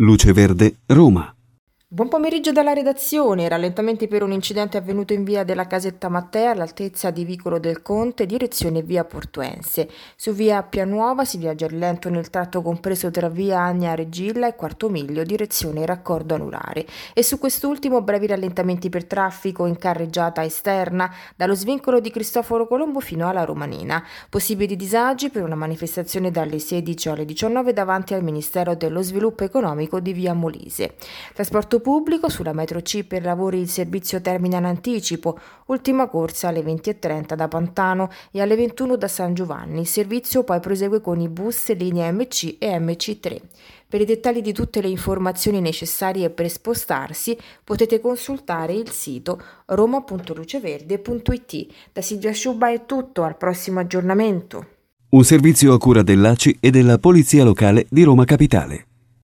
Luce Verde, Roma. Buon pomeriggio dalla redazione. Rallentamenti per un incidente avvenuto in via della Casetta Mattea all'altezza di Vicolo del Conte, direzione via Portuense. Su via Appia Nuova si viaggia a rilento nel tratto compreso tra via Agna Regilla e Quarto Miglio, direzione Raccordo Anulare. E su quest'ultimo brevi rallentamenti per traffico in carreggiata esterna dallo svincolo di Cristoforo Colombo fino alla Romanina. Possibili disagi per una manifestazione dalle 16 alle 19 davanti al Ministero dello Sviluppo Economico di via Molise. Trasporto pubblico sulla metro C per lavori il servizio termina in anticipo, ultima corsa alle 20:30 da Pantano e alle 21 da San Giovanni. Il servizio poi prosegue con i bus linee MC e MC3. Per i dettagli di tutte le informazioni necessarie per spostarsi potete consultare il sito roma.luceverde.it. Da Silvia Sciubba è tutto, al prossimo aggiornamento. Un servizio a cura dell'ACI e della Polizia Locale di Roma Capitale.